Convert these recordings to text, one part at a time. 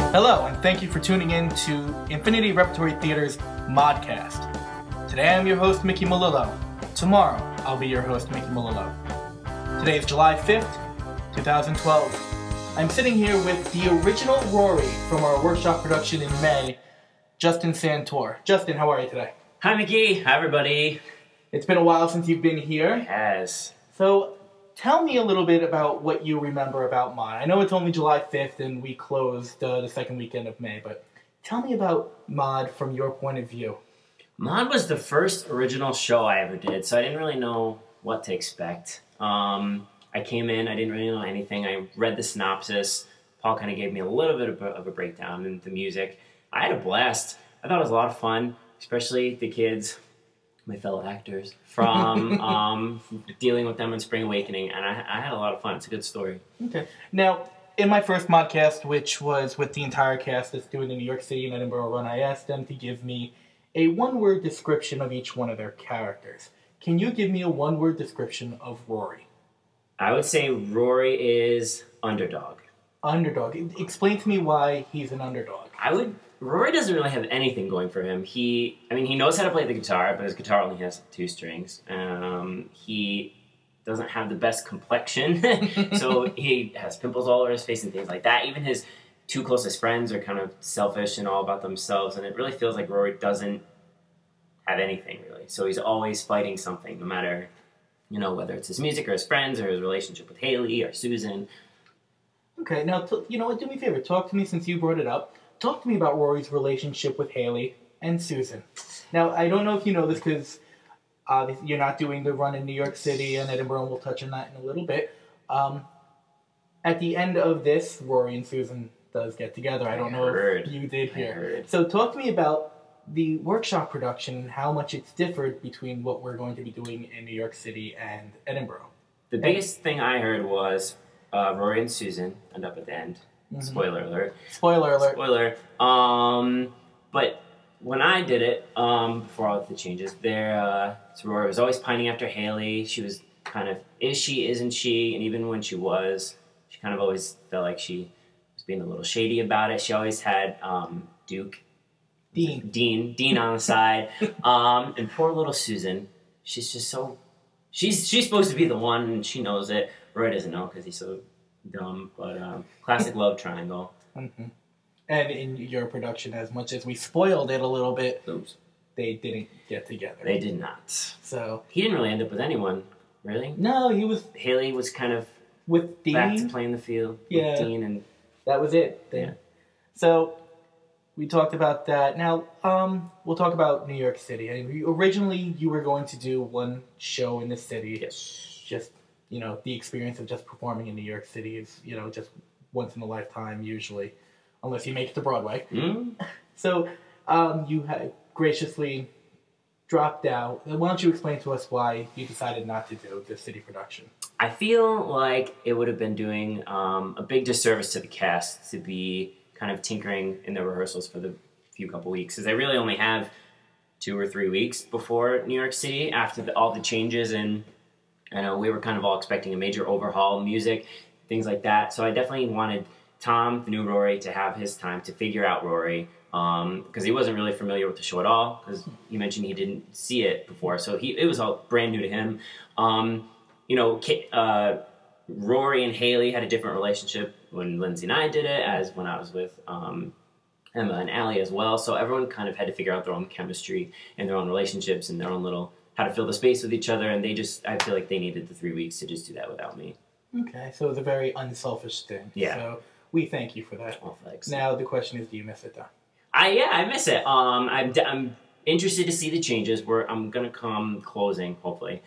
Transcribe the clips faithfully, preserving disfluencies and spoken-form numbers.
Hello, and thank you for tuning in to Infinity Repertory Theater's Modcast. Today I'm your host, Mickey Malillo. Tomorrow, I'll be your host, Mickey Malillo. Today is July fifth, twenty twelve. I'm sitting here with the original Rory from our workshop production in May, Justin Santor. Justin, how are you today? Hi, Mickey. Hi, everybody. It's been a while since you've been here. It has. So, tell me a little bit about what you remember about Mod. I know it's only July fifth and we closed uh, the second weekend of May, but tell me about Mod from your point of view. Mod was the first original show I ever did, so I didn't really know what to expect. Um, I came in, I didn't really know anything. I read the synopsis. Paul kind of gave me a little bit of a, of a breakdown into the music. I had a blast. I thought it was a lot of fun, especially the kids, my fellow actors, from um, dealing with them in Spring Awakening, and I, I had a lot of fun. It's a good story. Okay. Now, in my first modcast, which was with the entire cast that's doing the New York City and Edinburgh run, I asked them to give me a one-word description of each one of their characters. Can you give me a one-word description of Rory? I would say Rory is underdog. Underdog. Explain to me why he's an underdog. I would... Rory doesn't really have anything going for him. He, I mean, he knows how to play the guitar, but his guitar only has two strings. Um, he doesn't have the best complexion, so he has pimples all over his face and things like that. Even his two closest friends are kind of selfish and all about themselves, and it really feels like Rory doesn't have anything, really. So he's always fighting something, no matter, you know, whether it's his music or his friends or his relationship with Haley or Susan. Okay, now, t- you know what, do me a favor. Talk to me, since you brought it up. Talk to me about Rory's relationship with Haley and Susan. Now, I don't know if you know this because uh, you're not doing the run in New York City and Edinburgh, and we'll touch on that in a little bit. Um, at the end of this, Rory and Susan does get together. I don't I know heard. if you did I hear. heard. So talk to me about the workshop production and how much it's differed between what we're going to be doing in New York City and Edinburgh. The biggest thing I heard was uh, Rory and Susan end up at the end. Mm-hmm. Spoiler alert. Spoiler alert. Spoiler. Um, but when I did it, um, before all of the changes, there, uh, so Rory was always pining after Haley. She was kind of, is she, isn't she? And even when she was, she kind of always felt like she was being a little shady about it. She always had um, Duke. Dean. Dean. Dean on the side. um, and poor little Susan, she's just so, she's she's supposed to be the one, and she knows it. Rory doesn't know because he's so dumb, but um, classic love triangle. Mm-hmm. And in your production, as much as we spoiled it a little bit, Oops. they didn't get together. They did not. So he didn't really end up with anyone, really. No, he was Haley was kind of with Dean. back to playing the field Yeah. with Dean, and that was it. Then. Yeah. So we talked about that. Now um, we'll talk about New York City. I mean, originally, you were going to do one show in the city. Yes. Just. You know, the experience of just performing in New York City is, you know, just once in a lifetime, usually, unless you make it to Broadway. Mm. So, um, you had graciously dropped out. Why don't you explain to us why you decided not to do the city production? I feel like it would have been doing um, a big disservice to the cast to be kind of tinkering in the rehearsals for the few couple weeks, because I really only have two or three weeks before New York City after the, all the changes and. I know we were kind of all expecting a major overhaul, music, things like that. So I definitely wanted Tom, the new Rory, to have his time to figure out Rory, because um, he wasn't really familiar with the show at all, because you mentioned he didn't see it before. So he it was all brand new to him. Um, you know, uh, Rory and Haley had a different relationship when Lindsay and I did it, as when I was with um, Emma and Allie as well. So everyone kind of had to figure out their own chemistry and their own relationships and their own little... how to fill the space with each other, and they just, I feel like they needed the three weeks to just do that without me. Okay, so it was a very unselfish thing. Yeah. So we thank you for that. Oh, thanks. Now the question is, do you miss it though? I, yeah, I miss it. Um, I'm, I'm interested to see the changes. Where I'm going to come closing, hopefully.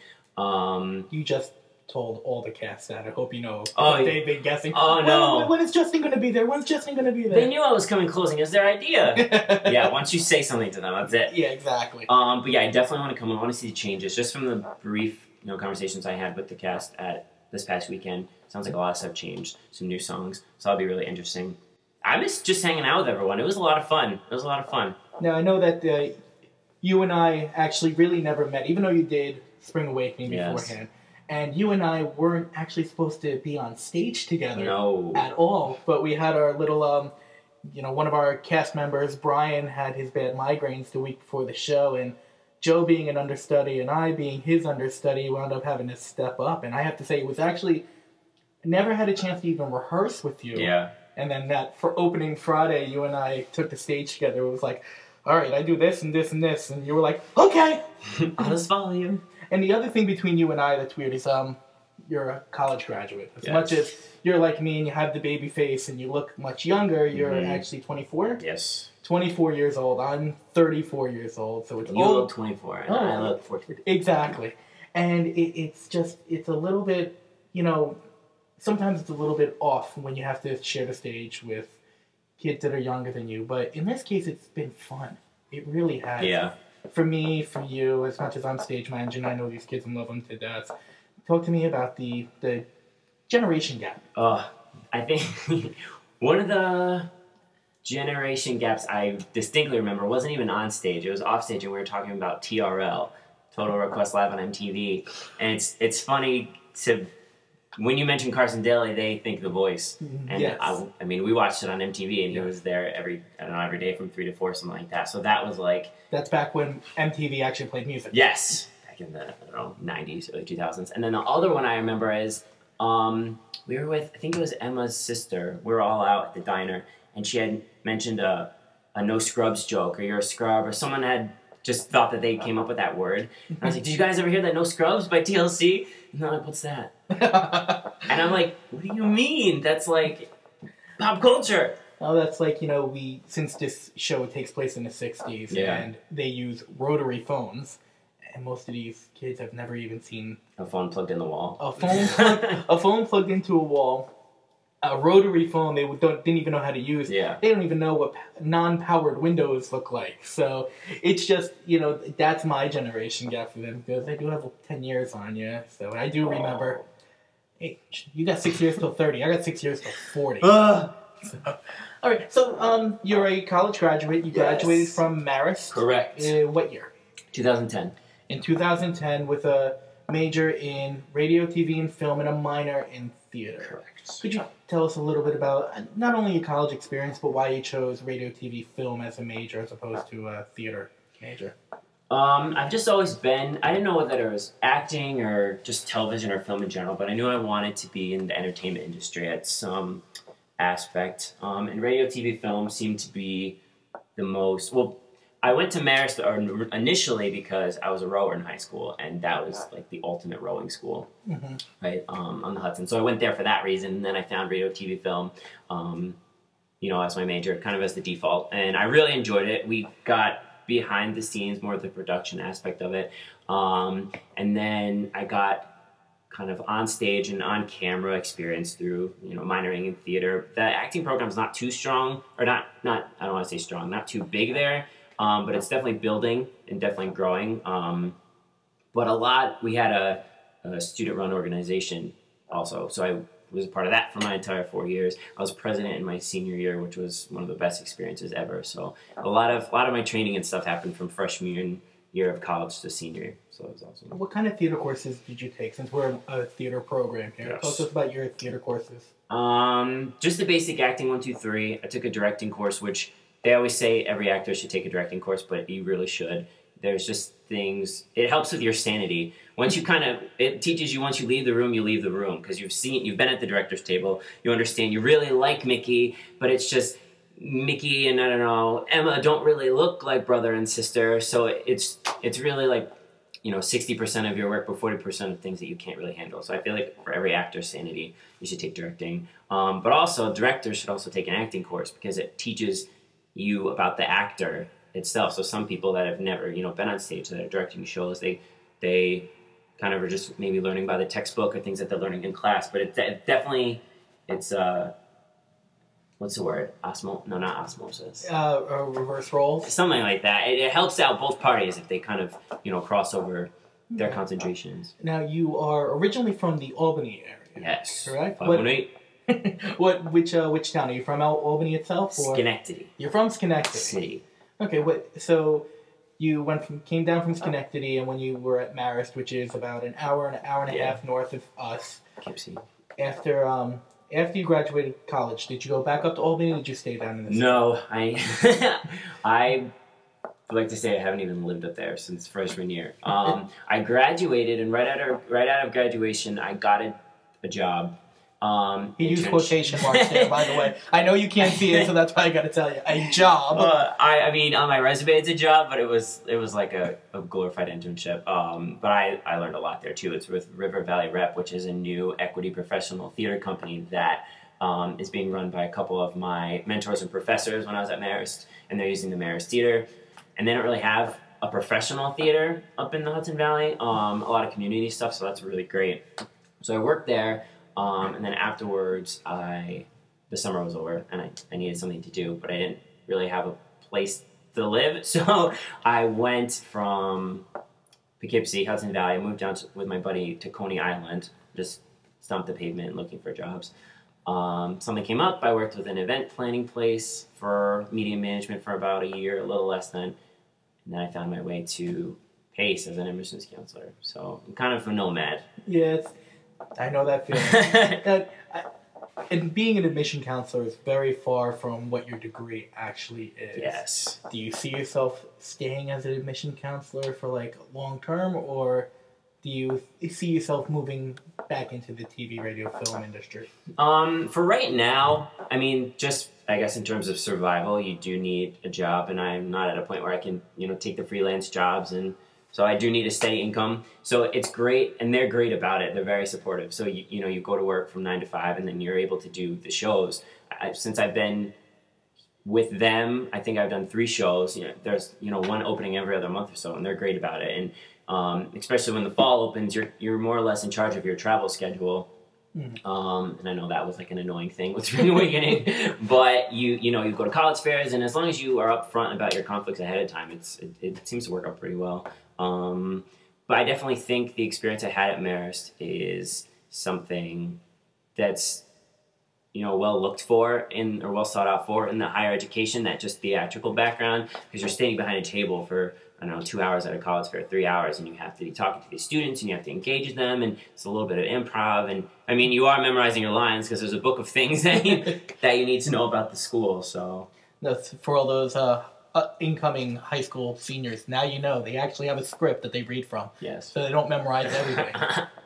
Um, you just told all the cast that. I hope you know. Oh, they've been guessing. Oh, when, no. When, when is Justin going to be there? When's Justin going to be there? They knew I was coming closing. It was their idea. Yeah, once you say something to them, that's it. Yeah, exactly. Um, but yeah, I definitely want to come. I want to see the changes. Just from the brief, you know, conversations I had with the cast at this past weekend, sounds like a lot of stuff changed. Some new songs, so that'll be really interesting. I miss just hanging out with everyone. It was a lot of fun. It was a lot of fun. Now I know that uh, you and I actually really never met, even though you did Spring Awakening beforehand. Yes. And you and I weren't actually supposed to be on stage together no. at all, but we had our little um, you know, one of our cast members, Brian, had his bad migraines the week before the show, and Joe being an understudy and I being his understudy wound up having to step up. And I have to say, it was actually, never had a chance to even rehearse with you. Yeah. And then that, for opening Friday, you and I took the stage together. It was like, all right, I do this and this and this. And you were like, okay. I'll just follow you. And the other thing between you and I that's weird is um, you're a college graduate. As Yes. much as you're like me and you have the baby face and you look much younger, you're Mhm. actually twenty-four? Yes. twenty-four years old. I'm thirty-four years old. So it's You old. look twenty-four, and Oh. I look fourteen. Exactly. And it, it's just, it's a little bit, you know, sometimes it's a little bit off when you have to share the stage with kids that are younger than you. But in this case, it's been fun. It really has. Yeah. For me, for you, as much as I'm stage managing, I know these kids and love them to death. Talk to me about the, the generation gap. Uh, I think one of the generation gaps I distinctly remember wasn't even on stage. It was off stage, and we were talking about T R L, Total Request Live on M T V. And it's it's funny to, when you mention Carson Daly, they think The Voice. And Yes. I, I mean, we watched it on M T V, and he was there every, I don't know, every day from three to four, something like that. So that was like, That's back when M T V actually played music. yes, back in the, I don't know, nineties, early two thousands. And then the other one I remember is, um, we were with, I think it was Emma's sister. We were all out at the diner, and she had mentioned a, a no scrubs joke, or you're a scrub, or someone had just thought that they came up with that word. And I was like, did you guys ever hear that No Scrubs by T L C? And they're like, what's that? And I'm like, what do you mean? That's like pop culture. Oh, that's like, you know, we, since this show takes place in the sixties, Yeah. and they use rotary phones, and most of these kids have never even seen A phone plugged in the wall. a phone plug, a phone plugged into a wall, a rotary phone they would- don't, didn't even know how to use. Yeah. They don't even know what non-powered windows look like. So it's just, you know, that's my generation gap for them, because I do have ten years on you. So I do remember, hey, you got six years till thirty. I got six years till forty. Ugh. So, all right, so um, you're a college graduate. You Yes. graduated from Marist. Correct. Uh, what year? twenty ten. In two thousand ten, with a major in radio, T V, and film, and a minor in theater. Correct. Could you tell us a little bit about uh, not only your college experience, but why you chose radio, T V, film as a major as opposed to a theater major? Um, I've just always been, I didn't know whether it was acting or just television or film in general, but I knew I wanted to be in the entertainment industry at some aspect. Um, and radio, T V, film seemed to be the most, well, I went to Marist or initially because I was a rower in high school, and that was like the ultimate rowing school, Mm-hmm. right, um, on the Hudson. So I went there for that reason, and then I found radio, T V, film, um, you know, as my major, kind of as the default, and I really enjoyed it. We got behind the scenes, more of the production aspect of it, um, and then I got kind of on stage and on camera experience through, you know, minoring in theater. The acting program's not too strong, or not, not I don't want to say strong, not too big there, um, but it's definitely building and definitely growing. Um, but a lot, we had a, a student-run organization also, so I was a part of that for my entire four years. I was president in my senior year, which was one of the best experiences ever. So a lot of a lot of my training and stuff happened from freshman year of college to senior year. So it was awesome. What kind of theater courses did you take, since we're a theater program here? Yes. Talk to us about your theater courses. Um, just the basic acting one, two, three. I took a directing course, which they always say every actor should take a directing course, but you really should. There's just things, it helps with your sanity. Once you kind of, it teaches you once you leave the room, you leave the room, because you've seen, you've been at the director's table, you understand, you really like Mickey, but it's just, Mickey and I don't know, Emma don't really look like brother and sister, so it's, it's really like, you know, sixty percent of your work, but forty percent of things that you can't really handle. So I feel like for every actor's sanity, you should take directing. Um, but also, directors should also take an acting course, because it teaches you about the actor itself. So some people that have never, you know, been on stage that are directing shows, they they kind of are just maybe learning by the textbook or things that they're learning in class. But it de- definitely, it's uh, what's the word? Osmo? No, not osmosis. Uh, uh, reverse roles. Something like that. It, it helps out both parties if they kind of, you know, cross over their concentrations. Now, you are originally from the Albany area. Yes. Correct? five one eight. What? Which? Uh, which town are you from? Al- Albany itself, or Schenectady you're from Schenectady? City. Okay. What? So you went from came down from Schenectady, and when you were at Marist, which is about an hour and an hour and a Yeah. half north of us, Poughkeepsie. after um after you graduated college, did you go back up to Albany, or did you stay down in the city? No, I I would like to say I haven't even lived up there since freshman year. Um, I graduated, and right out of right out of graduation, I got a, a job. Um, He used internship. quotation marks there, by the way. I know you can't see it, so that's why I got to tell you. A job. Uh, I, I mean, on my resume, it's a job, but it was it was like a, a glorified internship. Um, but I, I learned a lot there too. It's with River Valley Rep, which is a new equity professional theater company that um, is being run by a couple of my mentors and professors when I was at Marist, and they're using the Marist Theater. And they don't really have a professional theater up in the Hudson Valley. Um, a lot of community stuff, so that's really great. So I worked there. Um, and then afterwards, I the summer was over, and I, I needed something to do, but I didn't really have a place to live. So I went from Poughkeepsie, Hudson Valley. I moved down to, with my buddy to Coney Island, just stomped the pavement looking for jobs. Um, something came up. I worked with an event planning place for media management for about a year, a little less than, and then I found my way to Pace as an admissions counselor. So I'm kind of a nomad. Yeah, it's, I know that feeling. that, I, and being an admission counselor is very far from what your degree actually is. Yes. Do you see yourself staying as an admission counselor for like long term, or do you see yourself moving back into the T V, radio, film industry? Um, for right now, I mean, just I guess in terms of survival, you do need a job, and I'm not at a point where I can, you know, take the freelance jobs, and so I do need a steady income. So it's great, and they're great about it. They're very supportive. So you you know, you go to work from nine to five, and then you're able to do the shows. I, since I've been with them, I think I've done three shows. You know, there's you know one opening every other month or so, and they're great about it. And um, especially when the fall opens, you're you're more or less in charge of your travel schedule. Mm. Um, and I know that was like an annoying thing with Spring Awakening, but you you know you go to college fairs, and as long as you are upfront about your conflicts ahead of time, it's it, it seems to work out pretty well. Um, but I definitely think the experience I had at Marist is something that's you know well looked for in or well sought out for in the higher education, that just theatrical background, because you're standing behind a table for I don't know, two hours at a college fair, three hours, and you have to be talking to the students, and you have to engage them, and it's a little bit of improv, and I mean, you are memorizing your lines because there's a book of things that you, that you need to know about the school. So that's for all those uh, uh, incoming high school seniors. Now you know they actually have a script that they read from. Yes. So they don't memorize everything.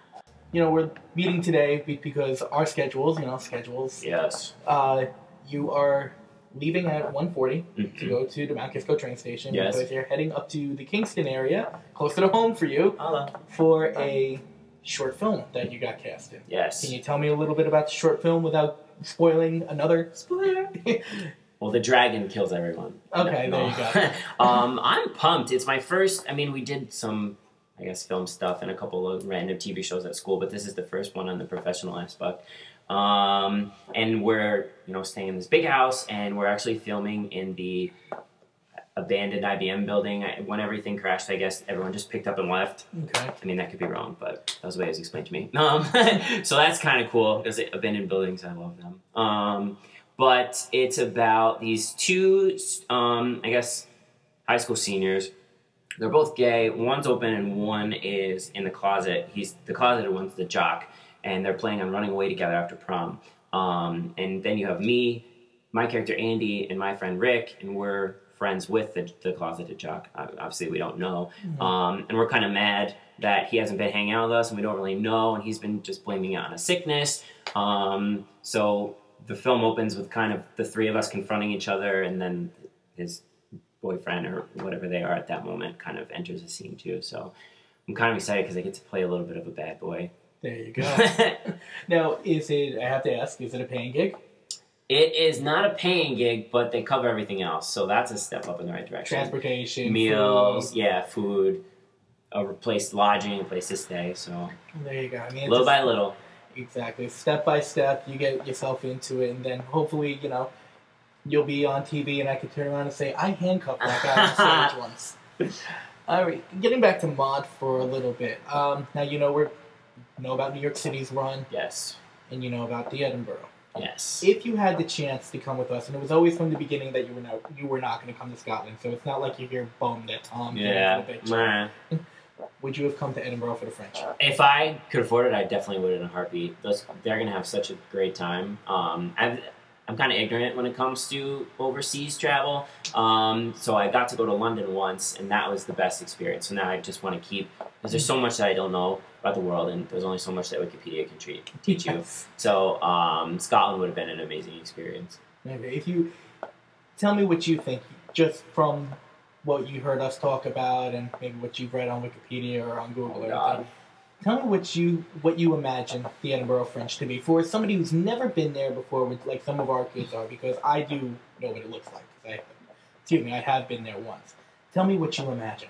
You know, we're meeting today because our schedules, you know, schedules. Yes. Uh, you are leaving at one forty mm-hmm. to go to the Mount Kisco train station, yes. because you're heading up to the Kingston area, closer to home for you, Hello. for a short film that you got cast in. Yes. Can you tell me a little bit about the short film without spoiling another spoiler? Well, the dragon kills everyone. Okay, no, there no. you go. um, I'm pumped. It's my first, I mean, we did some, I guess, film stuff and a couple of random T V shows at school, but this is the first one on the professional aspect. Um, and we're, you know, staying in this big house, and we're actually filming in the abandoned I B M building. I, when everything crashed, I guess everyone just picked up and left. Okay. I mean, that could be wrong, but that was the way it was explained to me. Um, so that's kind of cool, because abandoned buildings, I love them. Um, but it's about these two, um, I guess, high school seniors. They're both gay. One's open and one is in the closet. He's the closeted one's the jock. And they're planning on running away together after prom. Um, and then you have me, my character Andy, and my friend Rick, and we're friends with the, the closeted jock. Obviously, we don't know. Mm-hmm. Um, and we're kind of mad that he hasn't been hanging out with us, and we don't really know, and he's been just blaming it on a sickness. Um, so the film opens with kind of the three of us confronting each other, and then his boyfriend, or whatever they are at that moment, kind of enters the scene too. So I'm kind of excited because I get to play a little bit of a bad boy. There you go. Now, is it, I have to ask, is it a paying gig? It is not a paying gig, but they cover everything else, so that's a step up in the right direction. Transportation, meals, food. yeah, food, a place, lodging, a place to stay, so. There you go. I mean, little by a, little. Exactly. Step by step, you get yourself into it, and then hopefully, you know, you'll be on T V, and I can turn around and say, I handcuffed that guy on stage once. All right, getting back to Mod for a little bit. Um, now, you know, we're know about New York City's run. Yes. And you know about the Edinburgh. Yes. If you had the chance to come with us, and it was always from the beginning that you were not, you were not going to come to Scotland, so it's not like you're here bummed that Tom yeah. came to the picture. would you have come to Edinburgh for the Fringe? If I could afford it, I definitely would in a heartbeat. Those, they're going to have such a great time. Um, I've, I'm kind of ignorant when it comes to overseas travel. Um, so I got to go to London once, and that was the best experience. So now I just want to keep, because there's so much that I don't know about the world, and there's only so much that Wikipedia can treat, teach you. Yes. So um, Scotland would have been an amazing experience. Maybe. If you tell me what you think, just from what you heard us talk about, and maybe what you've read on Wikipedia or on Google or God. anything. Tell me what you what you imagine the Edinburgh Fringe to be for somebody who's never been there before, with like some of our kids are, because I do know what it looks like. 'Cause I, excuse me, I have been there once. Tell me what you imagine.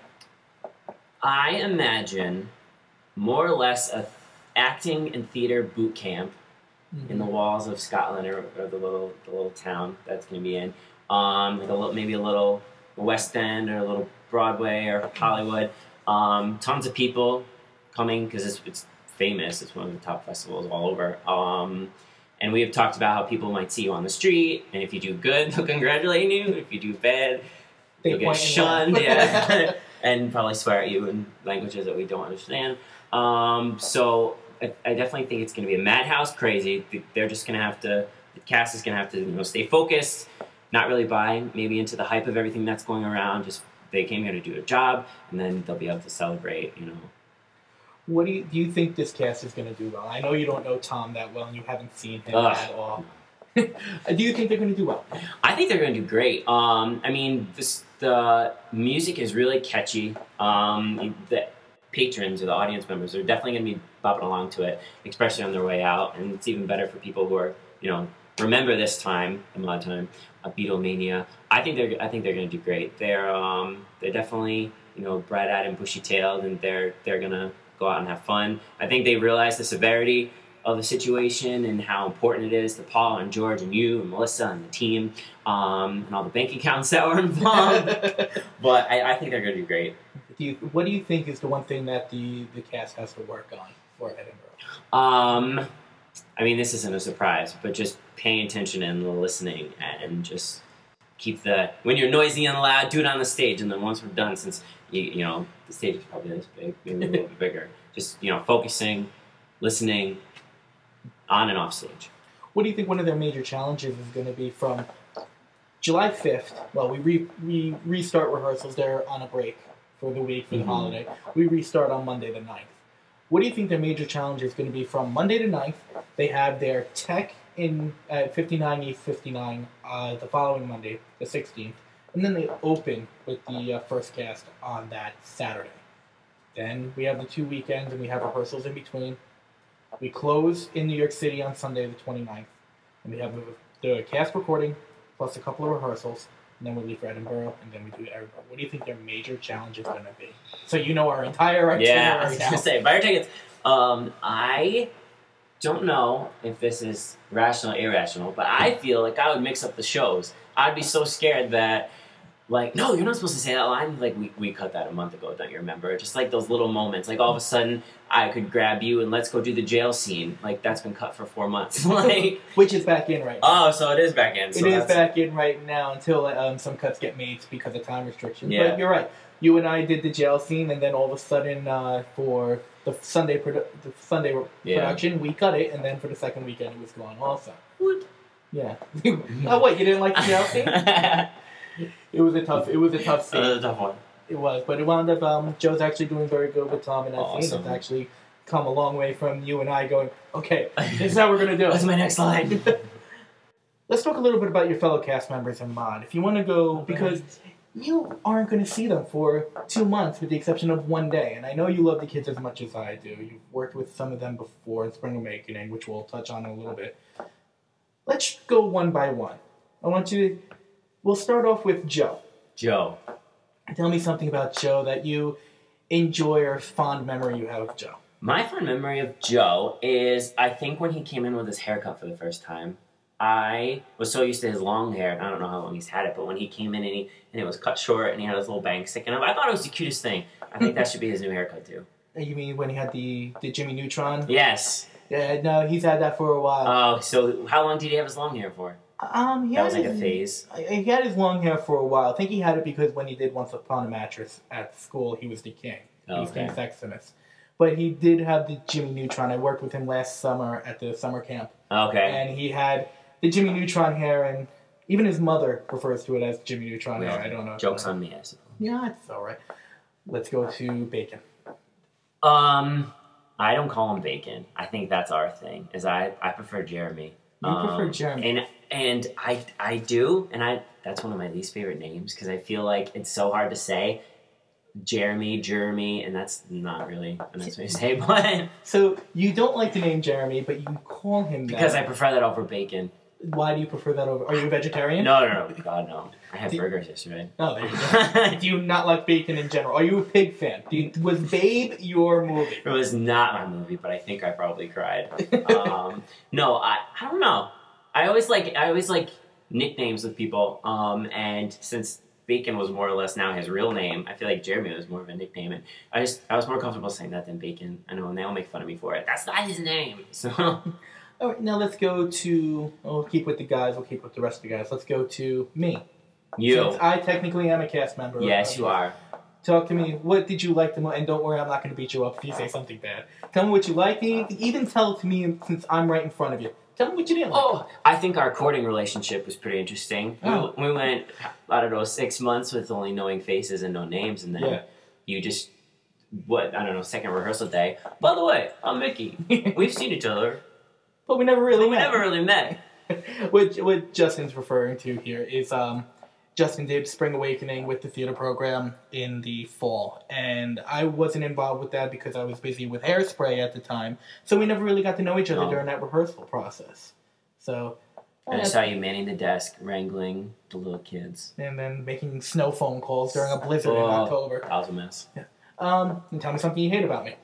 I imagine more or less a th- acting and theater boot camp Mm-hmm. in the walls of Scotland, or, or the little the little town that's going to be in. Um, like a little, maybe a little West End or a little Broadway or Hollywood. Um, tons of people coming because it's, it's famous. It's one of the top festivals all over. Um, and we have talked about how people might see you on the street, and if you do good, they'll congratulate you. If you do bad, They you'll get point and shunned, laugh. yeah, and probably swear at you in languages that we don't understand. Um, so I, I definitely think it's going to be a madhouse crazy. They're just going to have to, the cast is going to have to, you know, stay focused, not really buy maybe into the hype of everything that's going around. Just they came here to do a job, and then they'll be able to celebrate, you know. What do you, do you think this cast is going to do well? I know you don't know Tom that well, and you haven't seen him Ugh. at all. Do you think they're going to do well? I think they're going to do great. Um, I mean, this, the music is really catchy. Um, the patrons or the audience members are definitely going to be bopping along to it, especially on their way out. And it's even better for people who are, you know, remember this time, a lot of time, a Beatlemania. I think they're, I think they're going to do great. They're, um, they're definitely, you know, bright-eyed and bushy-tailed, and they're, they're going to go out and have fun. I think they realize the severity of the situation and how important it is to Paul and George and you and Melissa and the team, um, and all the bank accounts that were involved. But I, I think they're going to do great. Do you, what do you think is the one thing that the, the cast has to work on for Edinburgh? Um, I mean, this isn't a surprise, but just paying attention and listening, and just keep the, when you're noisy and loud, do it on the stage, and then once we're done, since, you, you know, the stage is probably this big, maybe a little bit bigger, just, you know, focusing, listening, on and off stage. What do you think one of their major challenges is going to be from July fifth? Well, we re, we restart rehearsals. They're on a break for the week, for the Mm-hmm. holiday. We restart on Monday the ninth. What do you think their major challenge is going to be from Monday the ninth? They have their tech in at fifty-nine East fifty-nine uh, the following Monday, the sixteenth. And then they open with the uh, first cast on that Saturday. Then we have the two weekends, and we have rehearsals in between. We close in New York City on Sunday the twenty-ninth, and we have the, the cast recording plus a couple of rehearsals, and then we leave for Edinburgh, and then we do Edinburgh. What do you think their major challenge is going to be? So you know our entire itinerary Yeah, I was now. gonna say, buy your tickets. Um, I don't know if this is rational or irrational, but I feel like I would mix up the shows. I'd be so scared that, like, no, you're not supposed to say that line. Like, we, we cut that a month ago, don't you remember? Just like those little moments. Like, all of a sudden, I could grab you and let's go do the jail scene. Like, that's been cut for four months. Like, Which is back in right now. oh, so it is back in. So it is that's- back in right now until um, some cuts get made because of time restrictions. Yeah. But you're right. You and I did the jail scene, and then all of a sudden, uh, for the Sunday produ- the Sunday Yeah. production, we cut it, and then for the second weekend, it was gone also. What? Yeah. Oh, what? You didn't like the jail scene? It was a tough. It was a tough scene. Another tough one. It was, but it wound up. Um, Joe's actually doing very good with Tom in that scene. Awesome. It's actually come a long way from you and I going, okay, this is how we're gonna do What's it. my next line? Let's talk a little bit about your fellow cast members in Mod. If you want to go, because you aren't going to see them for two months, with the exception of one day. And I know you love the kids as much as I do. You've worked with some of them before in Spring Awakening, which we'll touch on in a little bit. Let's go one by one. I want you to. We'll start off with Joe. Joe. Tell me something about Joe that you enjoy or fond memory you have of Joe. My fond memory of Joe is, I think when he came in with his haircut for the first time, I was so used to his long hair, and I don't know how long he's had it, but when he came in and, he, and it was cut short and he had his little bangs sticking up, I thought it was the cutest thing. I think that should be his new haircut too. You mean when he had the, the Jimmy Neutron? Yes. Yeah, no, he's had that for a while. Oh, so how long did he have his long hair for? Um, he That had was like a his- phase. He had his long hair for a while. I think he had it because when he did Once Upon a Mattress at school, he was the king. Oh, He's okay. been Sextimus. But he did have the Jimmy Neutron. I worked with him last summer at the summer camp. Okay. And he had the Jimmy Neutron hair, and even his mother refers to it as Jimmy Neutron Well, hair. I don't know. Joke's on me, I suppose. Yeah, it's all right. Let's go to Bacon. Um, I don't call him Bacon. I think that's our thing. Is I, I prefer Jeremy. You um, prefer Jeremy. And and I I do, and I that's one of my least favorite names because I feel like it's so hard to say. Jeremy, Jeremy, and that's not really a nice way to say, but So you don't like the name Jeremy, but you call him that. because I prefer that over bacon. Why do you prefer that over? Are you a vegetarian? No, no, no, God, no. I had Do- burgers yesterday. Oh, there you go. Do you not like bacon in general? Are you a pig fan? Do you, was Babe your movie? It was not my movie, but I think I probably cried. um, no, I, I don't know. I always like I always like nicknames with people, um, and since Bacon was more or less now his real name, I feel like Jeremy was more of a nickname, and I just I was more comfortable saying that than Bacon. I know, and they all make fun of me for it. That's not his name. So, All right, now let's go to. We'll keep with the guys. We'll keep with the rest of the guys. Let's go to me. you, Since I technically am a cast member. yes, you are. Talk to me. What did you like the most? And don't worry, I'm not going to beat you up if you say something bad. Tell me what you liked. Even tell it to me since I'm right in front of you. Tell me what you didn't like. Oh, I think our courting relationship was pretty interesting. Oh. We, we went, I don't know, six months with only knowing faces and no names, and then Yeah. you just, what, I don't know, second rehearsal day. By the way, I'm Mickey. We've seen each other, But we never really but we met. never really met. what, what Justin's referring to here is um, Justin did Spring Awakening with the theater program in the fall, and I wasn't involved with that because I was busy with Hairspray at the time, so we never really got to know each other No. during that rehearsal process. So, And I uh, saw you manning the desk, wrangling the little kids. and then making snow phone calls during a blizzard in Oh, October. That was a mess. Um, and tell me something you hate about me.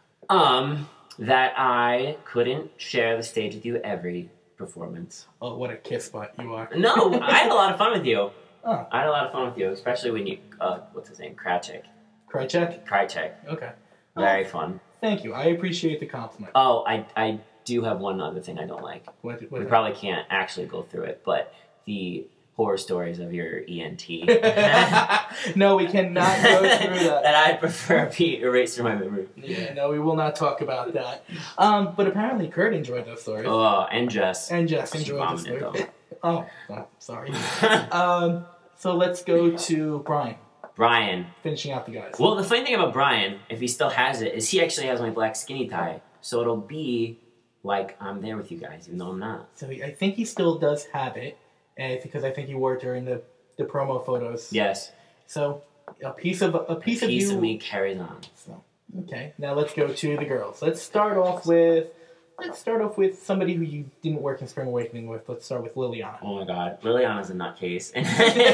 Um, that I couldn't share the stage with you every performance. Oh, what a kiss butt you are. No, I had a lot of fun with you. Oh, I had a lot of fun with you, especially when you, uh, what's his name? Krychek. Krychek? Krychek. Okay. Very fun. Thank you. I appreciate the compliment. Oh, I, I do have one other thing I don't like. What, what We probably can't actually go through it, but the horror stories of your E N T. No, we cannot go through that. that I prefer be erased from my memory. Yeah, no, we will not talk about that. Um, but apparently Kurt enjoyed those stories. Oh, and Jess. And Jess She enjoyed the vomited, stories. Oh, oh, sorry. um, so let's go to Brian, Brian. finishing out the guys. Well, the funny thing about Brian, if he still has it, is he actually has my black skinny tie. So it'll be like I'm there with you guys, even though I'm not. So he, I think he still does have it, and because I think he wore it during the, the promo photos. Yes. So a piece of a piece, A piece of you. of me carries on. So, okay, now let's go to the girls. Let's start off with let's start off with somebody who you didn't work in Spring Awakening with. Let's start with Liliana. Oh my God, Liliana's a nutcase, and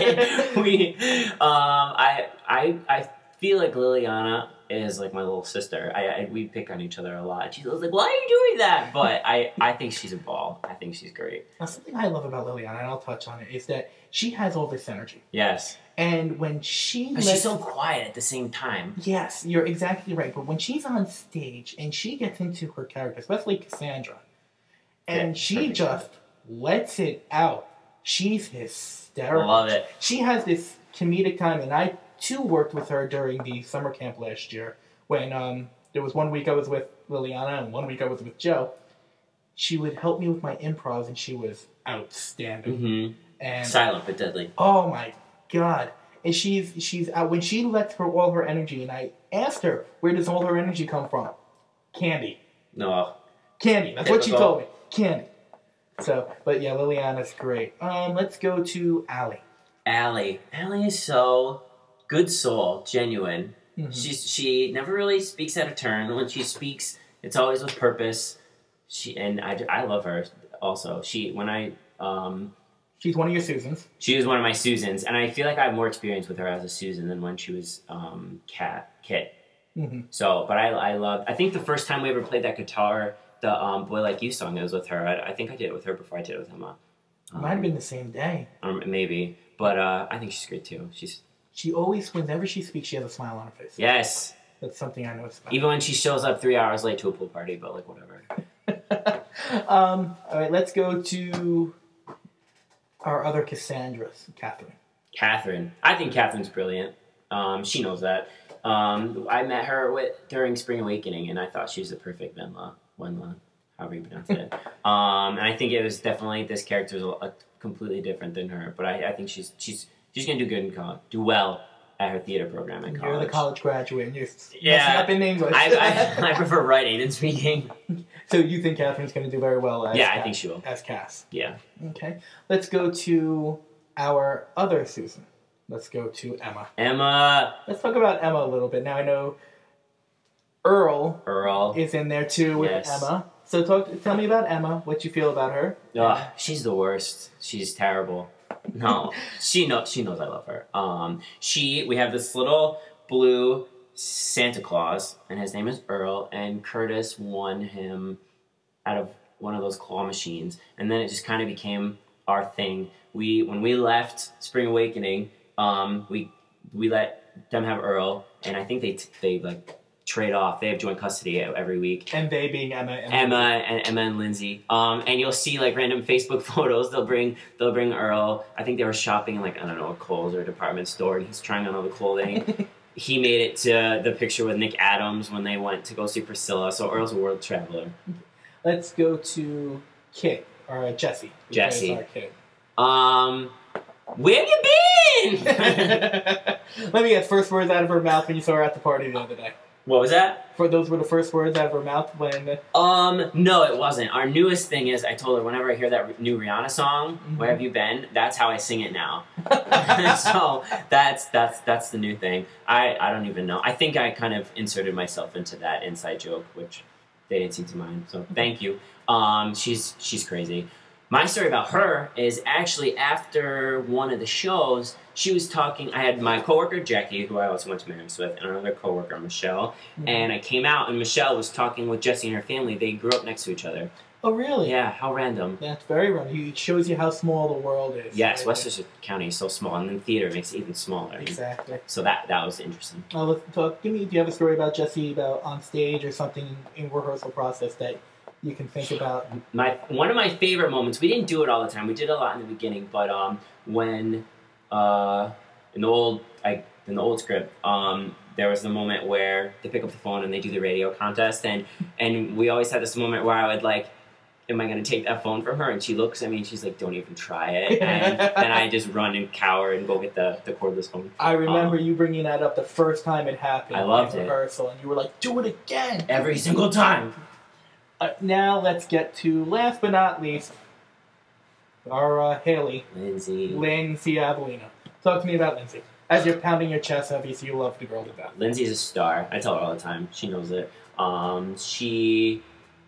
we, um, I, I, I feel like Liliana is like my little sister. I, I we pick on each other a lot. She was like, "Why are you doing that?" But I, I think she's a ball. I think she's great. Now, something I love about Liliana, and I'll touch on it, is that she has all this energy, Yes, and when she but lets, she's so quiet at the same time. yes, you're exactly right. But when she's on stage and she gets into her character, especially Cassandra, and Yeah, she perfect. just lets it out, she's hysterical. I love it. She has this comedic time, and I too worked with her during the summer camp last year when um, there was one week I was with Liliana and one week I was with Joe. She would help me with my improv, and she was outstanding. Mm-hmm. And Silent but deadly. oh my god! And she's she's out when she lets her all her energy. And I asked her, where does all her energy come from? Candy, No, candy. That's what she Typical. told me. Candy. So, but yeah, Liliana's great. Um, let's go to Allie. Allie. Allie is so good soul, genuine. Mhm. She's she never really speaks out of turn. When she speaks, it's always with purpose. She and I, I love her also. She when I um She's one of your Susans. she was one of my Susans, and I feel like I have more experience with her as a Susan than when she was um Cat Kit. Mm-hmm. So, but I I love. I think the first time we ever played that guitar, the um Boy Like You song, it was with her. I, I think I did it with her before I did it with Emma. Um, Might have been the same day. or maybe, but uh, I think she's great too. She's She always, whenever she speaks, she has a smile on her face. yes. That's something I noticed about Even when she shows up three hours late to a pool party, but like whatever. her. um, all right, let's go to our other Cassandras, Catherine. Catherine. I think Catherine's brilliant. Um, she knows that. Um, I met her with during Spring Awakening, and I thought she was the perfect Wenla. Wenla, however you pronounce it. um, and I think it was definitely this character is a, a completely different than her, but I, I think she's she's she's gonna do good in college, do well at her theater program in college. You're the college graduate, and you're yeah. messing up in English. I, I I prefer writing than speaking. So you think Catherine's gonna do very well as yeah, Cass, I think she will as Cass. Yeah. Okay, let's go to our other Susan. Let's go to Emma. Emma. Let's talk about Emma a little bit. Now I know Earl, Earl is in there too with yes. Emma. So talk, tell me about Emma. What you feel about her? Ugh, she's the worst. She's terrible. No, she knows. She knows I love her. Um, she. We have this little blue Santa Claus, and his name is Earl. And Curtis won him out of one of those claw machines, and then it just kind of became our thing. We when we left Spring Awakening. Um, we we let them have Earl, and I think they t- they like trade off. They have joint custody every week. And they being Emma and Emma Lindsay. and Emma and Lindsay. Um, and you'll see like random Facebook photos. They'll bring they'll bring Earl. I think they were shopping in like I don't know a Kohl's or a department store, and he's trying on all the clothing. He made it to the picture with Nick Adams when they went to go see Priscilla. So Earl's a world traveler. Let's go to Kit or Jesse. Jesse. Our kid. Um. Where have you been? Let me guess, first words out of her mouth when you saw her at the party the other day. What was that? For those were the first words out of her mouth when... Um, no, it wasn't. Our newest thing is, I told her whenever I hear that new Rihanna song, mm-hmm. Where Have You Been? That's how I sing it now. So that's that's that's the new thing. I, I don't even know. I think I kind of inserted myself into that inside joke, which they didn't seem to mind. So thank you. Um, she's she's crazy. My story about her is actually after one of the shows, she was talking, I had my coworker Jackie, who I also went to Marist with, and another coworker, Michelle, mm-hmm. and I came out and Michelle was talking with Jesse and her family. They grew up next to each other. Oh, really? Yeah, how random. That's very random. It shows you how small the world is. Yes, right? Westchester County is so small, and then theater makes it even smaller. Exactly. So that that was interesting. Uh, let's talk. Give me, do you have a story about Jesse, about on stage or something in rehearsal process that you can think about? My one of my favorite moments. We didn't do it all the time. We did a lot in the beginning, but um, when uh, in the old I in the old script, um, there was the moment where they pick up the phone and they do the radio contest, and and we always had this moment where I would like, am I going to take that phone from her? And she looks at me and she's like, don't even try it. And then I just run and cower and go get the, the cordless phone. I remember um, you bringing that up the first time it happened. I loved in it. rehearsal, and you were like, do it again. Every single time. Uh, now let's get to, last but not least, our uh, Haley. Lindsay. Lindsay Avelino. Talk to me about Lindsay. As you're pounding your chest, obviously you love the girl to death. Lindsay's a star. I tell her all the time. She knows it. Um, she...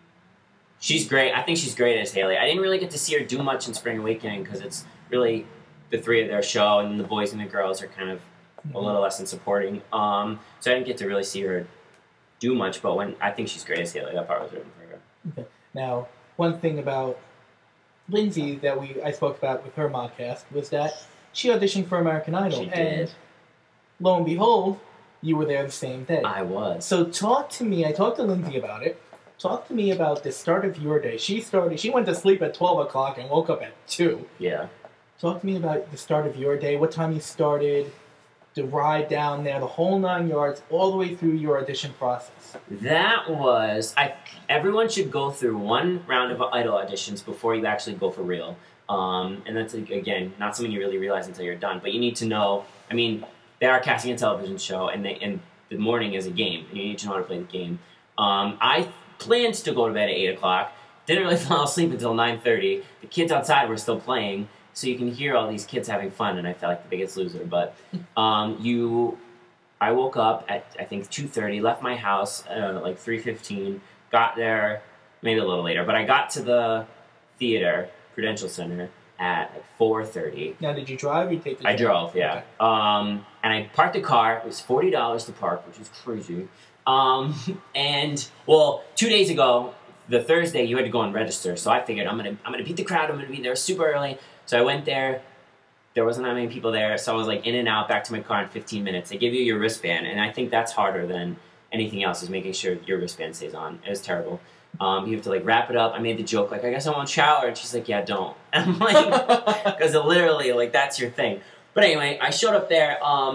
She's great. I think she's great as Haley. I didn't really get to see her do much in Spring Awakening because it's really the three of their show, and the boys and the girls are kind of mm-hmm. a little less in supporting. Um, so I didn't get to really see her do much, but when I think she's great as Haley. That part was written for her. Okay. Now, one thing about Lindsay that we I spoke about with her podcast was that she auditioned for American Idol. She and did. Lo and behold, you were there the same day. I was. So talk to me. I talked to Lindsay about it. Talk to me about the start of your day. She started. She went to sleep at twelve o'clock and woke up at two. Yeah. Talk to me about the start of your day. What time you started, the ride down there, the whole nine yards, all the way through your audition process. That was. I. Everyone should go through one round of Idol auditions before you actually go for real. Um, and that's again not something you really realize until you're done. But you need to know. I mean, they are casting a television show, and they and the morning is a game, and you need to know how to play the game. Um, I. Planned to go to bed at eight o'clock. Didn't really fall asleep until nine thirty. The kids outside were still playing, so you can hear all these kids having fun, and I felt like the biggest loser. But um, you, I woke up at, I think, two thirty, left my house at like three fifteen, got there maybe a little later, but I got to the theater, Prudential Center, at like four thirty. Now, did you drive or you take the I drove, yeah. Okay. Um, and I parked the car. It was forty dollars to park, which was crazy. Um, and, well, two days ago, the Thursday, you had to go and register, so I figured I'm gonna, I'm gonna beat the crowd, I'm gonna be there super early, so I went there, there wasn't that many people there, so I was like in and out, back to my car in fifteen minutes. They give you your wristband, and I think that's harder than anything else, is making sure your wristband stays on. It was terrible. Um, you have to like wrap it up. I made the joke, like, I guess I won't shower, and she's like, yeah, don't. And I'm like, because literally, like, that's your thing. But anyway, I showed up there, um,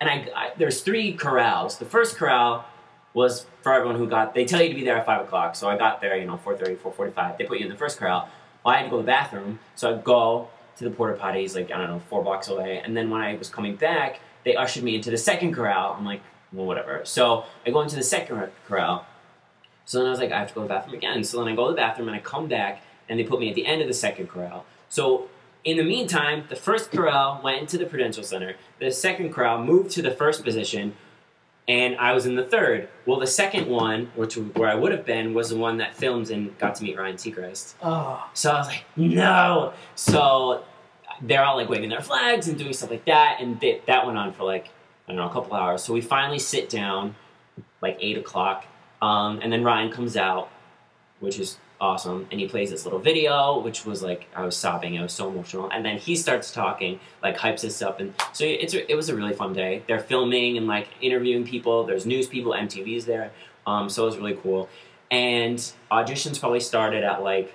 and I, I there's three corrals. The first corral was for everyone who got. They tell you to be there at five o'clock. So I got there, you know, four thirty, four forty-five. They put you in the first corral. Well, I had to go to the bathroom, so I'd go to the porta potties, like I don't know, four blocks away. And then when I was coming back, they ushered me into the second corral. I'm like, well, whatever. So I go into the second corral. So then I was like, I have to go to the bathroom again. So then I go to the bathroom and I come back, and they put me at the end of the second corral. So in the meantime, the first corral went into the Prudential Center. The second corral moved to the first position, and I was in the third. Well, the second one, which where I would have been, was the one that filmed and got to meet Ryan Seacrest. Oh. So I was like, no. So they're all like waving their flags and doing stuff like that, and they, that went on for like, I don't know, a couple hours. So we finally sit down, like eight o'clock, um, and then Ryan comes out, which is awesome, and he plays this little video, which was like, I was sobbing, I was so emotional, and then he starts talking, like hypes us up, and so it's it was a really fun day. They're filming and like interviewing people, there's news people, M T V's there, um, so it was really cool, and auditions probably started at like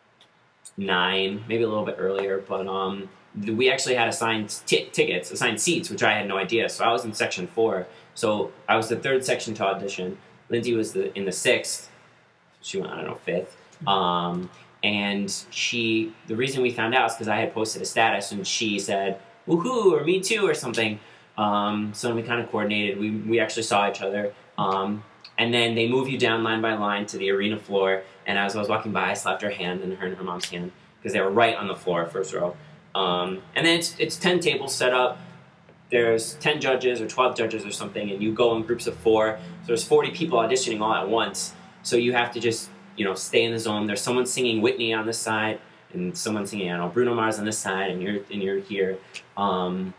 nine, maybe a little bit earlier, but um, we actually had assigned t tickets, assigned seats, which I had no idea, so I was in section four, so I was the third section to audition. Lindsay was the, in the sixth, she went, I don't know, fifth. Um, and she, the reason we found out is because I had posted a status and she said, woohoo, or me too, or something. Um, so we kind of coordinated. We, we actually saw each other. Um, and then they move you down line by line to the arena floor. And as I was walking by, I slapped her hand and her and her mom's hand because they were right on the floor, first row. Um, and then it's, it's ten tables set up. There's ten judges or twelve judges or something, and you go in groups of four. So there's forty people auditioning all at once. So you have to just, you know, stay in the zone. There's someone singing Whitney on this side, and someone singing, I don't know, Bruno Mars on this side, and you're and you're here. Um,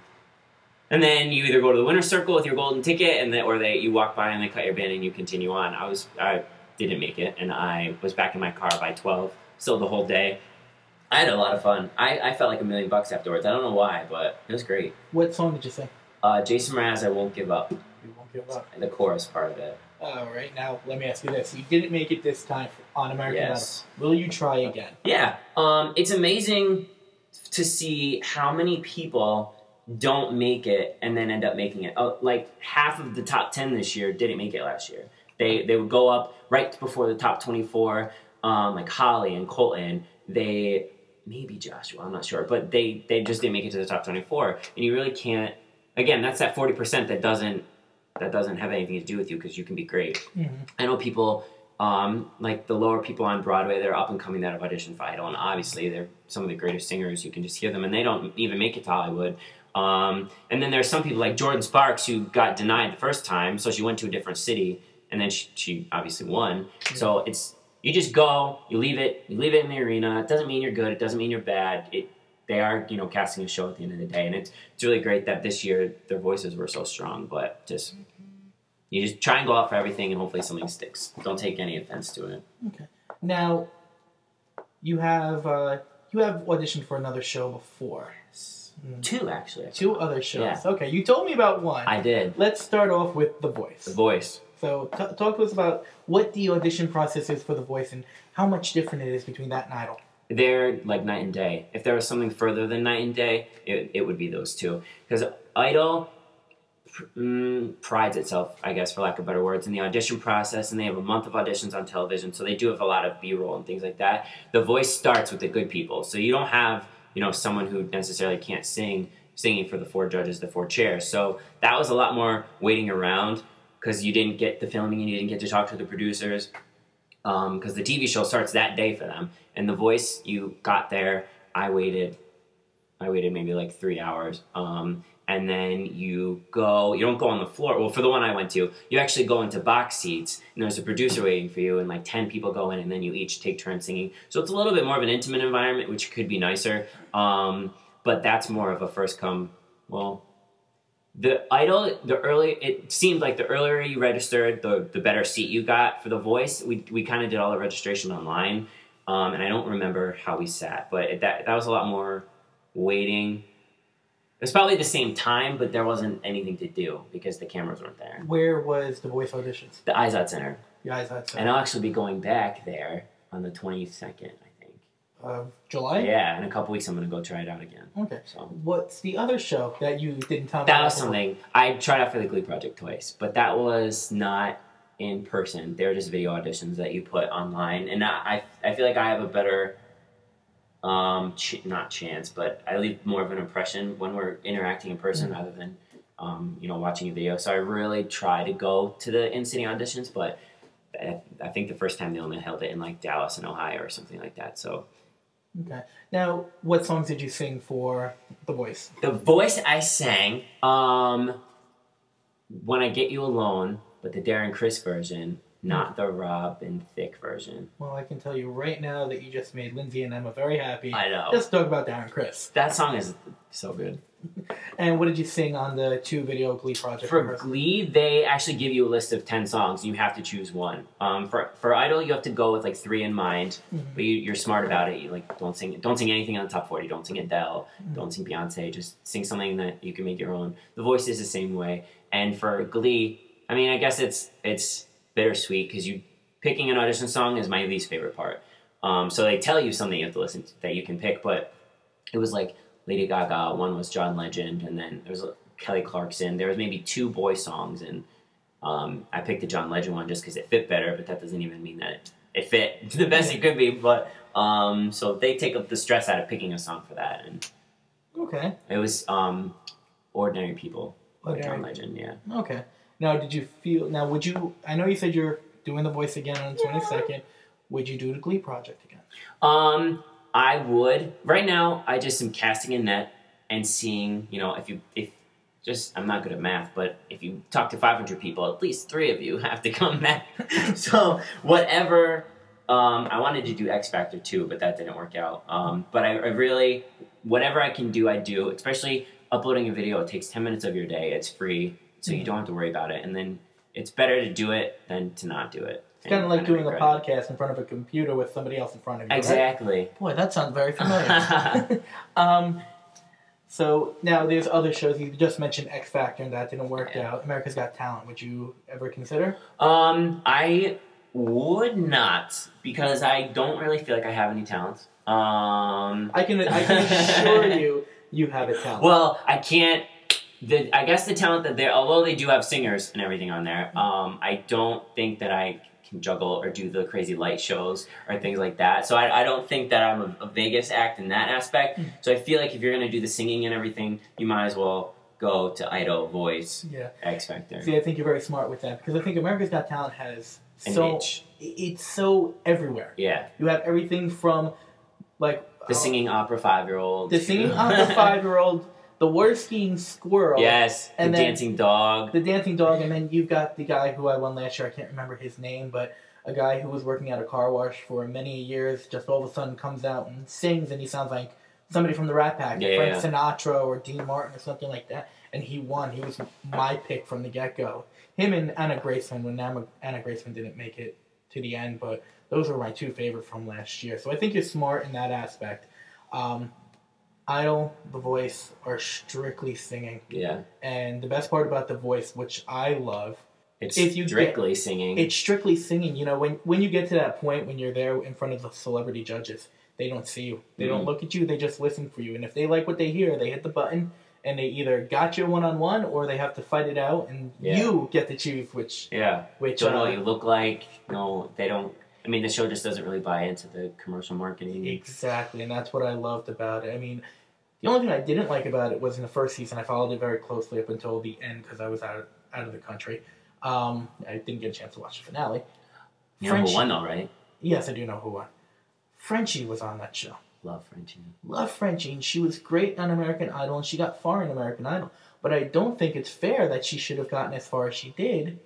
and then you either go to the winner's circle with your golden ticket, and then, or they you walk by and they cut your band and you continue on. I was I didn't make it, and I was back in my car by twelve, still the whole day. I had a lot of fun. I, I felt like a million bucks afterwards. I don't know why, but it was great. What song did you sing? Uh, Jason Mraz, I Won't Give Up. You Won't Give Up. The chorus part of it. All right, now let me ask you this. You didn't make it this time on American Yes. Idol. Will you try again? Yeah. Um, it's amazing to see how many people don't make it and then end up making it. Uh, like half of the top ten this year didn't make it last year. They they would go up right before the top twenty-four, um, like Holly and Colton. They, maybe Joshua, I'm not sure, but they, they just didn't make it to the top twenty-four. And you really can't, again, that's that forty percent that doesn't that doesn't have anything to do with you because you can be great. Mm-hmm. I know people, um, like the lower people on Broadway, they're up and coming that have auditioned for Idol, and obviously they're some of the greatest singers. You can just hear them, and they don't even make it to Hollywood. Um, and then there's some people like Jordan Sparks who got denied the first time, so she went to a different city, and then she, she obviously won. Mm-hmm. So it's, you just go, you leave it, you leave it in the arena. It doesn't mean you're good, it doesn't mean you're bad. It, they are, you know, casting a show at the end of the day, and it's it's really great that this year their voices were so strong. But just you just try and go out for everything, and hopefully something sticks. Don't take any offense to it. Okay. Now, you have uh, you have auditioned for another show before. Mm. Two actually. Two other shows. Yeah. Okay, you told me about one. I did. Let's start off with The Voice. The Voice. So t talk to us about what the audition process is for The Voice and how much different it is between that and Idol. They're like night and day. If there was something further than night and day, it, it would be those two. Because Idol mm, prides itself, I guess, for lack of better words, in the audition process, and they have a month of auditions on television, so they do have a lot of B-roll and things like that. The Voice starts with the good people, so you don't have, you know, someone who necessarily can't sing, singing for the four judges, the four chairs. So that was a lot more waiting around, because you didn't get the filming and you didn't get to talk to the producers, because um, the T V show starts that day for them. And The Voice, you got there, I waited, I waited maybe like three hours, um, and then you go, you don't go on the floor, well for the one I went to, you actually go into box seats, and there's a producer waiting for you, and like ten people go in, and then you each take turns singing. So it's a little bit more of an intimate environment, which could be nicer, um, but that's more of a first come, well, the Idol, the early, it seemed like the earlier you registered, the, the better seat you got for The Voice. We, we kind of did all the registration online, um, and I don't remember how we sat, but it, that, that was a lot more waiting. It was probably the same time, but there wasn't anything to do because the cameras weren't there. Where was The Voice auditions? The Izod Center. The Izod Center. And I'll actually be going back there on the twenty-second, I think. of July? Yeah, in a couple weeks I'm going to go try it out again. Okay. So what's the other show that you didn't tell me that about was before? something. I tried out for the Glee Project twice, but that was not in person. They were just video auditions that you put online. And I, I, I feel like I have a better, um, ch- not chance, but I leave more of an impression when we're interacting in person mm-hmm. rather than, um, you know, watching a video. So I really try to go to the in-city auditions, but I, I think the first time they only held it in like Dallas and Ohio or something like that. So. Okay. Now, what songs did you sing for The Voice? The Voice I sang, um, When I Get You Alone, but the Darren Criss version, not the Robin Thicke version. Well, I can tell you right now that you just made Lindsay and Emma very happy. I know. Let's talk about Darren Criss. That song is so good. And what did you sing on the two video Glee project? For Glee, they actually give you a list of ten songs. And you have to choose one. Um, for for Idol, you have to go with like three in mind. Mm-hmm. But you, you're smart about it. You like don't sing don't sing anything on the top forty. Don't sing Adele. Mm-hmm. Don't sing Beyonce. Just sing something that you can make your own. The Voice is the same way. And for Glee, I mean, I guess it's it's bittersweet because you picking an audition song is my least favorite part. Um, so they tell you something you have to listen to that you can pick, but it was like Lady Gaga, one was John Legend, and then there was Kelly Clarkson. There was maybe two boy songs, and um, I picked the John Legend one just because it fit better, but that doesn't even mean that it, it fit the best it could be. But um, so they take up the stress out of picking a song for that, and okay, it was um, Ordinary People by Ordinary. John Legend. Yeah. Okay. Now, did you feel? Now, would you? I know you said you're doing The Voice again on the twenty-second. Would you do the Glee project again? Um. I would. Right now, I just am casting a net and seeing, you know, if you, if just, I'm not good at math, but if you talk to five hundred people, at least three of you have to come back. So, whatever, um, I wanted to do X Factor too, but that didn't work out. Um, but I, I really, whatever I can do, I do, especially uploading a video. It takes ten minutes of your day. It's free, so you don't have to worry about it. And then it's better to do it than to not do it. It's kind of like doing a podcast in front of a computer with somebody else in front of you. Exactly. Right? Boy, that sounds very familiar. um, so now there's other shows. You just mentioned X Factor, and that didn't work yeah. out. America's Got Talent. Would you ever consider? Um, I would not because I don't really feel like I have any talent. Um, I can I can assure you, you have a talent. Well, I can't. The I guess the talent that they although they do have singers and everything on there, um, I don't think that I can juggle or do the crazy light shows or things like that. So I, I don't think that I'm a, a Vegas act in that aspect. So I feel like if you're going to do the singing and everything, you might as well go to Idol, Voice, yeah. X Factor. See, I think you're very smart with that because I think America's Got Talent has An so itch. It's so everywhere. Yeah. You have everything from like the uh, singing opera five-year-old. The singing opera five-year-old. The water skiing squirrel. Yes, and the then, dancing dog. The dancing dog, and then you've got the guy who I won last year. I can't remember his name, but a guy who was working at a car wash for many years just all of a sudden comes out and sings, and he sounds like somebody from the Rat Pack, yeah, Frank yeah. Sinatra or Dean Martin or something like that. And he won. He was my pick from the get-go. Him and Anna Graceman, when Anna, Anna Graceman didn't make it to the end, but those were my two favorite from last year. So I think you're smart in that aspect. Um... Idol, The Voice are strictly singing. Yeah. And the best part about The Voice, which I love, it's is you strictly get, singing. It's strictly singing. You know, when when you get to that point when you're there in front of the celebrity judges, they don't see you. They mm-hmm. don't look at you. They just listen for you. And if they like what they hear, they hit the button and they either got you one-on-one or they have to fight it out and yeah. you get to choose which... Yeah. Which, don't know uh, what you look like. No, they don't... I mean, the show just doesn't really buy into the commercial marketing. Exactly. And that's what I loved about it. I mean... The only thing I didn't like about it was in the first season, I followed it very closely up until the end because I was out of, out of the country. Um, I didn't get a chance to watch the finale. You know who won, though, right? Yes, I do know who won. Frenchie was on that show. Love Frenchie. Love Frenchie, and she was great on American Idol, and she got far in American Idol. But I don't think it's fair that she should have gotten as far as she did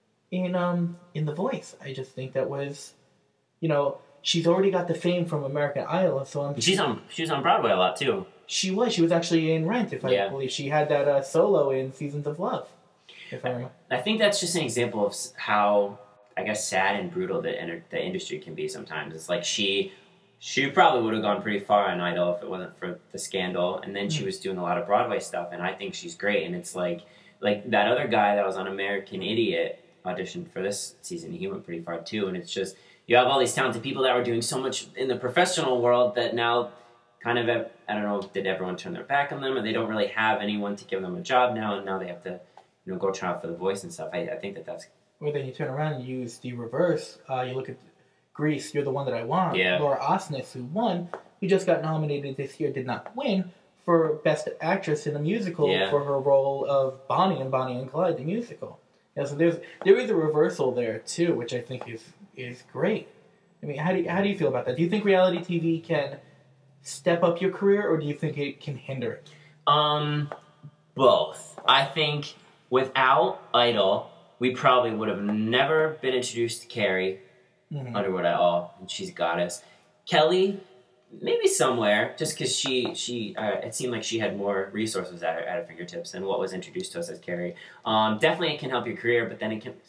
in um in The Voice. I just think that was, you know, she's already got the fame from American Idol, so I'm... She's on, she's on Broadway a lot, too. She was. She was actually in Rent, if I yeah. believe. She had that uh, solo in Seasons of Love, if I remember. I think that's just an example of how, I guess, sad and brutal the, inter- the industry can be sometimes. It's like she she probably would have gone pretty far on Idol if it wasn't for the scandal, and then she was doing a lot of Broadway stuff, and I think she's great. And it's like, like that other guy that was on American Idiot auditioned for this season. He went pretty far, too, and it's just... you have all these talented people that were doing so much in the professional world that now kind of, I don't know, did everyone turn their back on them, or they don't really have anyone to give them a job now, and now they have to, you know, go try out for the voice and stuff. I, I think that that's... Or then you turn around and use the reverse. Uh, you look at Grease, You're the One That I Want. Yeah. Laura Osnes, who won, who just got nominated this year, did not win for Best Actress in a Musical Yeah. for her role of Bonnie in Bonnie and Clyde, the musical. Yeah, so there's there is a reversal there too, which I think is is great. I mean, how do you, how do you feel about that? Do you think reality T V can step up your career, or do you think it can hinder it? Um, both. I think without Idol, we probably would have never been introduced to Carrie Mm-hmm. Underwood at all, and she's a goddess. Kelly, maybe somewhere, just because she, she uh, it seemed like she had more resources at her, at her fingertips than what was introduced to us as Carrie. Um, definitely it can help your career, but then it can...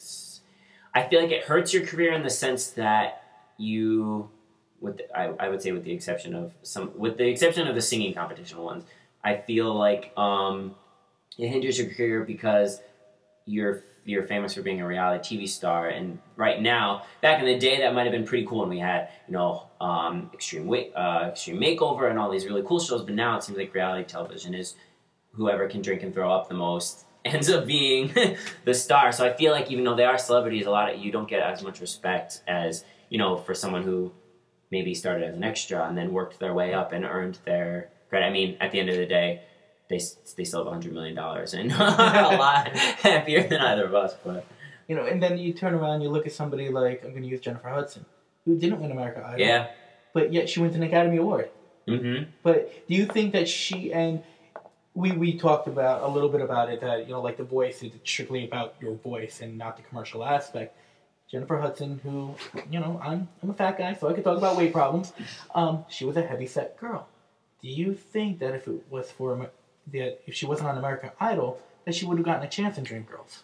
I feel like it hurts your career in the sense that you... with the, I, I would say with the exception of some... with the exception of the singing competition ones, I feel like um, it hinders your career because you're you're famous for being a reality T V star, and right now, back in the day, that might have been pretty cool, and we had, you know, um, Extreme Weight, uh, Extreme Makeover, and all these really cool shows. But now it seems like reality television is whoever can drink and throw up the most ends up being the star. So I feel like even though they are celebrities, a lot of you don't get as much respect as, you know, for someone who maybe started as an extra and then worked their way up and earned their credit. I mean, at the end of the day, they they still have a hundred million dollars and are a lot happier than either of us. But you know, and then you turn around, and you look at somebody like, I'm going to use Jennifer Hudson, who didn't win American Idol. Yeah. But yet she wins an Academy Award. Mm-hmm. But do you think that she, and we we talked about a little bit about it, that, you know, like The Voice is strictly about your voice and not the commercial aspect. Jennifer Hudson, who, you know, I'm I'm a fat guy, so I could talk about weight problems. Um, she was a heavyset girl. Do you think that if it was for that if she wasn't on American Idol, that she would have gotten a chance in Dreamgirls?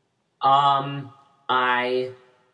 Um, I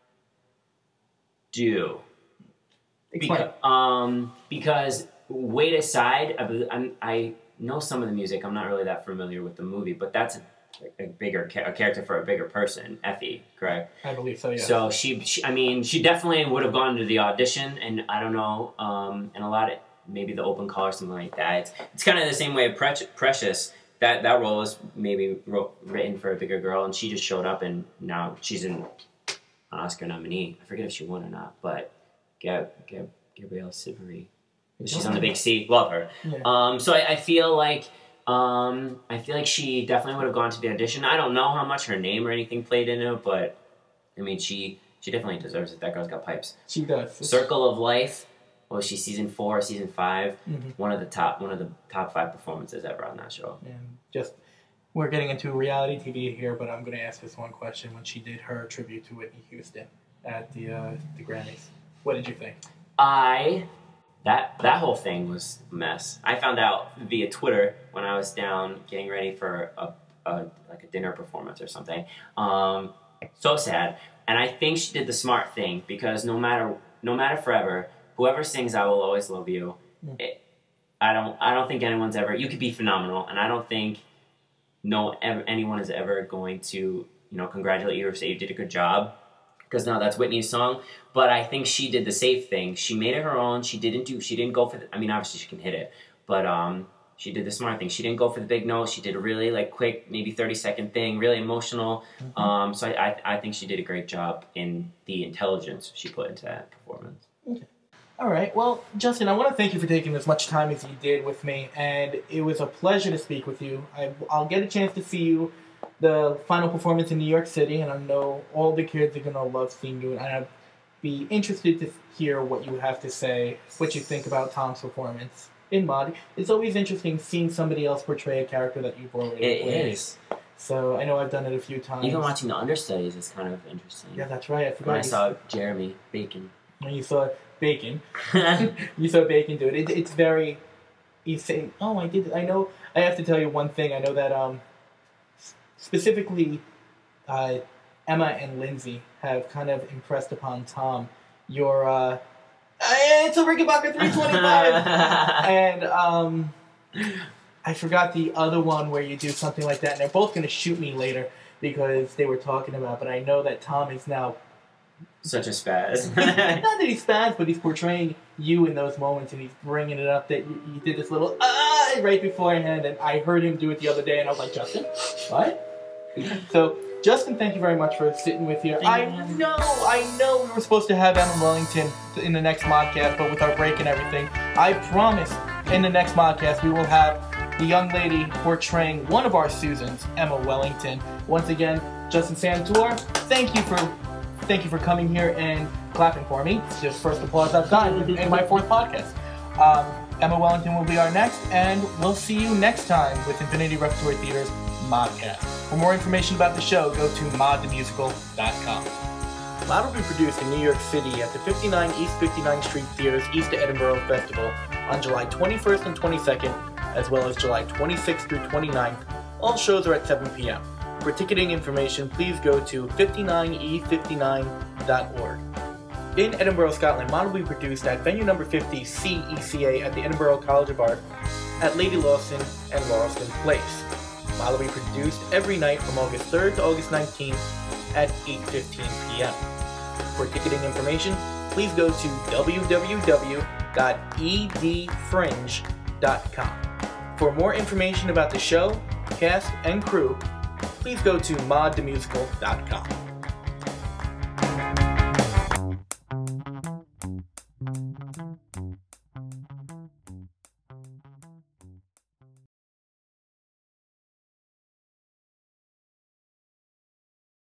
do. Explain. Beca- um, because weight aside, I, I'm, I know some of the music. I'm not really that familiar with the movie, but that's a, a bigger ca- a character for a bigger person. Effie, correct? I believe so. Yeah. So she, she, I mean, she definitely would have gone to the audition, and I don't know, um, and a lot of maybe the open call or something like that. It's, it's kind of the same way of Pre- Precious. That that role was maybe wrote, written for a bigger girl, and she just showed up, and now she's an Oscar nominee. I forget if she won or not, but Gab, Gab, Gabrielle Sivari. She's on The Big C. Love her. Yeah. Um, so I, I feel like um, I feel like she definitely would have gone to the audition. I don't know how much her name or anything played in it, but I mean, she she definitely deserves it. That girl's got pipes. She does. Circle of Life. Well, she's season four, season five. Mm-hmm. One of the top, one of the top five performances ever on that show. And just, we're getting into reality T V here, but I'm going to ask this one question. When she did her tribute to Whitney Houston at the uh, the Grammys, what did you think? I that that whole thing was a mess. I found out via Twitter when I was down getting ready for a, a like a dinner performance or something. Um, so sad. And I think she did the smart thing, because no matter no matter forever, whoever sings "I Will Always Love You," Mm. it, I don't I don't think anyone's ever. You could be phenomenal, and I don't think no ever, anyone is ever going to, you know, congratulate you or say you did a good job, because now that's Whitney's song. But I think she did the safe thing. She made it her own. She didn't do. She didn't go for the. I mean, obviously she can hit it, but um, she did the smart thing. She didn't go for the big note. She did a really like quick, maybe thirty second thing, really emotional. Mm-hmm. Um, so I, I I think she did a great job in the intelligence she put into that performance. Okay. All right. Well, Justin, I want to thank you for taking as much time as you did with me, and it was a pleasure to speak with you. I, I'll get a chance to see you, the final performance in New York City, and I know all the kids are going to love seeing you, and I'd be interested to hear what you have to say, what you think about Tom's performance in Mod. It's always interesting seeing somebody else portray a character that you've already It played. is. So I know I've done it a few times. Even watching the understudies is kind of interesting. Yeah, that's right. I forgot. When I you saw Jeremy Bacon. When you saw Bacon. You saw Bacon do it. it. It's very. You say, "Oh, I did." I know. I have to tell you one thing. I know that um, specifically, uh, Emma and Lindsay have kind of impressed upon Tom your. Uh, it's a Rickenbacker three twenty-five, and um, I forgot the other one where you do something like that, and they're both going to shoot me later because they were talking about. But I know that Tom is now Such a spaz. Not that he's fast, but he's portraying you in those moments, and he's bringing it up that you, you did this little ah right beforehand, and I heard him do it the other day, and I was like, Justin, what? So, Justin, thank you very much for sitting with you. I know, I know we were supposed to have Emma Wellington in the next modcast, but with our break and everything, I promise in the next modcast we will have the young lady portraying one of our Susans, Emma Wellington. Once again, Justin Santor, thank you for thank you for coming here and clapping for me. It's just first applause I've gotten in my fourth podcast. Um, Emma Wellington will be our next, and we'll see you next time with Infinity Repertory Theater's Modcast. For more information about the show, go to mod the musical dot com. Mod will be produced in New York City at the fifty-nine East fifty-ninth Street Theater's East to Edinburgh Festival on July twenty-first and twenty-second, as well as July twenty-sixth through twenty-ninth. All shows are at seven p.m. For ticketing information, please go to fifty-nine e fifty-nine dot org. In Edinburgh, Scotland, Mod will be produced at venue number fifty C E C A at the Edinburgh College of Art at Lady Lawson and Laurelston Place. Mod will be produced every night from August third to August nineteenth at eight fifteen p.m. For ticketing information, please go to w w w dot e d fringe dot com. For more information about the show, cast, and crew, please go to mod the musical dot com.